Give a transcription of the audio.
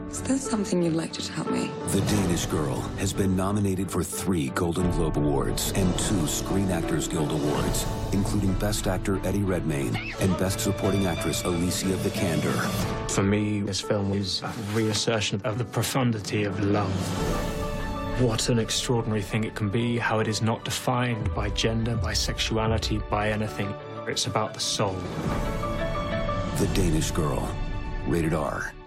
Is there something you'd like to tell me? The Danish Girl has been nominated for 3 Golden Globe Awards and 2 Screen Actors Guild Awards, including Best Actor Eddie Redmayne and Best Supporting Actress Alicia Vikander. For me, this film is a reassertion of the profundity of love. What an extraordinary thing it can be, how it is not defined by gender, by sexuality, by anything. It's about the soul. The Danish Girl, rated R.